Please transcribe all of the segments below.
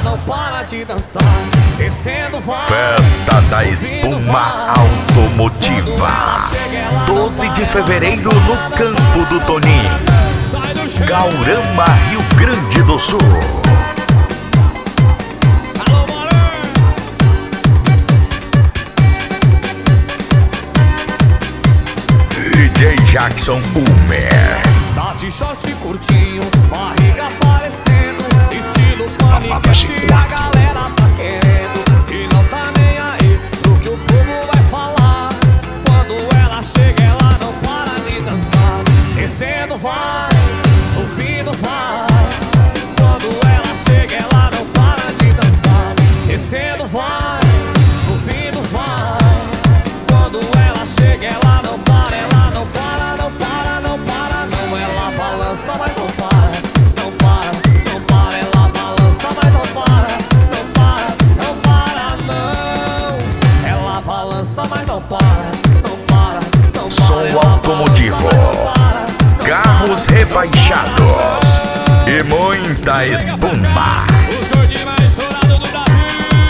não para de dançar. Descendo vai. Festa da Espuma Automotiva, 12 de fevereiro no Campo do Toninho, Gaurama, Rio Grande do Sul. DJ Jackson Umer. Tá de short curtinho, barriga aparecendo, estilo paniquete, a galera tá querendo e não tá nem aí pro que o povo vai falar. Quando ela chega, ela não para de dançar. Descendo vai, subindo vai. Quando ela chega, ela não para de dançar. Descendo vai, subindo vai. Quando ela chega, ela não para, ela não para, não para, não para, não. Ela balança, mas não para, não para, não para. Ela balança, mas não para, não para, não para, não. Ela balança, mas não para, não para, não para. Som automotivo, carros rebaixados e muita espuma. Os gordinhos mais estourados do Brasil.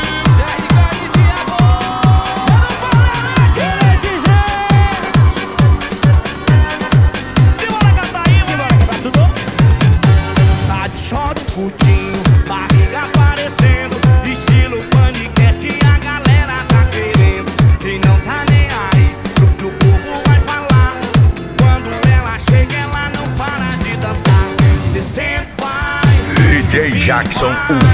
Short curtinho, barriga aparecendo, estilo paniquete, a galera tá querendo e não tá nem aí pro que o povo vai falar. Quando ela chega, ela não para de dançar. Descendo vai. DJ Jackson